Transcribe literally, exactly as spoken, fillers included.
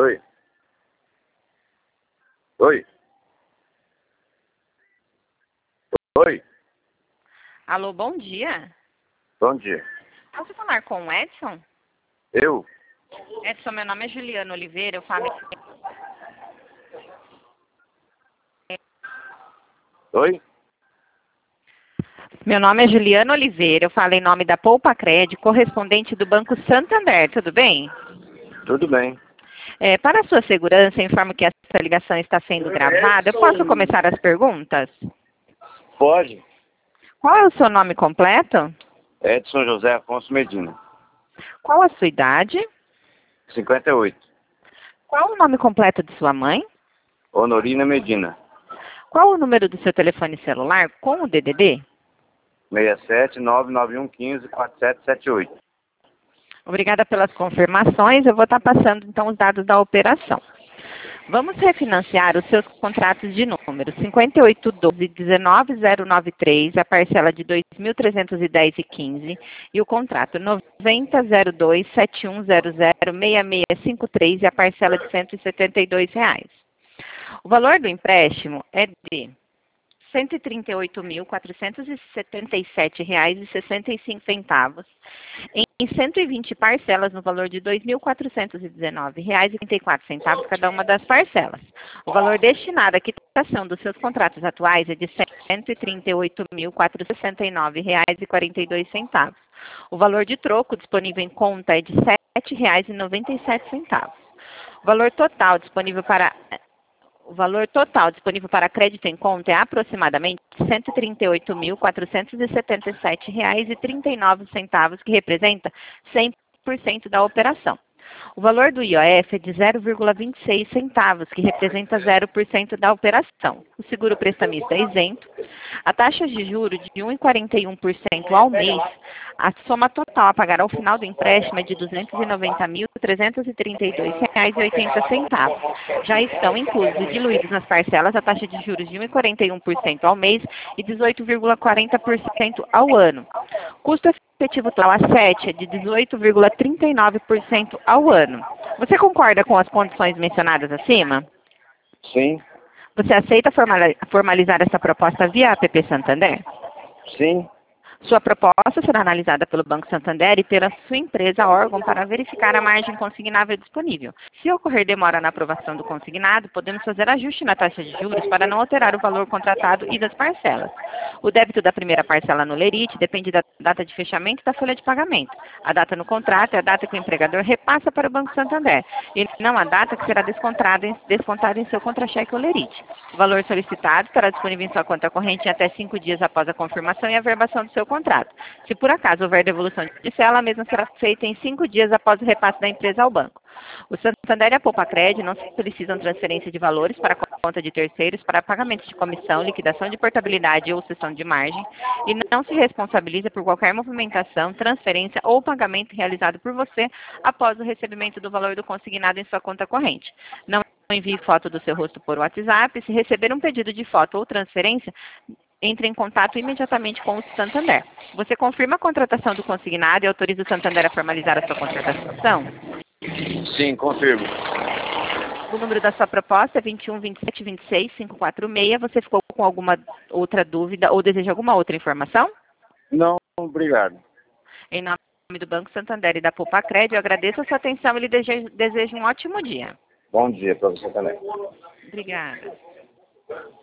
Oi. Oi. Oi. Alô, bom dia. Bom dia. Posso falar com o Edson? Eu? Edson, meu nome é Juliana Oliveira, eu falo... Oi? Meu nome é Juliana Oliveira, eu falo em nome da Poupa Cred, correspondente do Banco Santander, tudo bem? Tudo bem. É, para a sua segurança, informo que essa ligação está sendo gravada. Eu posso começar as perguntas? Pode. Qual é o seu nome completo? Edson José Afonso Medina. Qual a sua idade? cinquenta e oito. Qual o nome completo de sua mãe? Honorina Medina. Qual o número do seu telefone celular com o D D D? seis sete nove nove um um cinco quatro sete sete oito. Obrigada pelas confirmações. Eu vou estar passando, então, os dados da operação. Vamos refinanciar os seus contratos de número cinquenta e oito doze dezenove zero nove três, a parcela de dois mil trezentos e dez e quinze, e o contrato noventa zero dois sete um zero zero seis seis cinco três e a parcela de cento e setenta e dois reais. O valor do empréstimo é de cento e trinta e oito mil quatrocentos e setenta e sete reais e sessenta e cinco centavos, em cento e vinte parcelas no valor de dois mil quatrocentos e dezenove reais e trinta e quatro centavos cada uma das parcelas. O valor destinado à quitação dos seus contratos atuais é de cento e trinta e oito mil quatrocentos e sessenta e nove reais e quarenta e dois centavos. O valor de troco disponível em conta é de sete reais e noventa e sete centavos. O valor total disponível para O valor total disponível para crédito em conta é aproximadamente cento e trinta e oito mil quatrocentos e setenta e sete reais e trinta e nove centavos, que representa cem por cento da operação. O valor do I O F é de zero vírgula vinte e seis centavos, que representa zero por cento da operação. O seguro prestamista é isento. A taxa de juros de um vírgula quarenta e um por cento ao mês. A soma total a pagar ao final do empréstimo é de duzentos e noventa mil trezentos e trinta e dois reais e oitenta centavos. Já estão inclusos e diluídos nas parcelas a taxa de juros de um vírgula quarenta e um por cento ao mês e dezoito vírgula quarenta por cento ao ano. Custo efetivo total a sete é de dezoito vírgula trinta e nove por cento ao ano. Você concorda com as condições mencionadas acima? Sim. Você aceita formalizar essa proposta via App Santander? Sim. Sua proposta será analisada pelo Banco Santander e pela sua empresa órgão para verificar a margem consignável disponível. Se ocorrer demora na aprovação do consignado, podemos fazer ajuste na taxa de juros para não alterar o valor contratado e das parcelas. O débito da primeira parcela no Lerite depende da data de fechamento da folha de pagamento. A data no contrato é a data que o empregador repassa para o Banco Santander, e não a data que será descontada em, descontada em seu contra-cheque ou Lerite. O valor solicitado estará disponível em sua conta corrente em até cinco dias após a confirmação e averbação do seu contrato. Se por acaso houver devolução de cela, a mesma será feita em cinco dias após o repasse da empresa ao banco. O Santander e a Poupa Cred não solicitam transferência de valores para a conta de terceiros para pagamento de comissão, liquidação de portabilidade ou cessão de margem e não se responsabiliza por qualquer movimentação, transferência ou pagamento realizado por você após o recebimento do valor do consignado em sua conta corrente. Não envie foto do seu rosto por WhatsApp. Se receber um pedido de foto ou transferência, entre em contato imediatamente com o Santander. Você confirma a contratação do consignado e autoriza o Santander a formalizar a sua contratação? Sim, confirmo. O número da sua proposta é vinte e um, vinte e sete, vinte e seis, quinhentos e quarenta e seis. Você ficou com alguma outra dúvida ou deseja alguma outra informação? Não, obrigado. Em nome do Banco Santander e da Poupa Cred, eu agradeço a sua atenção e lhe desejo, desejo um ótimo dia. Bom dia para você também. Obrigada.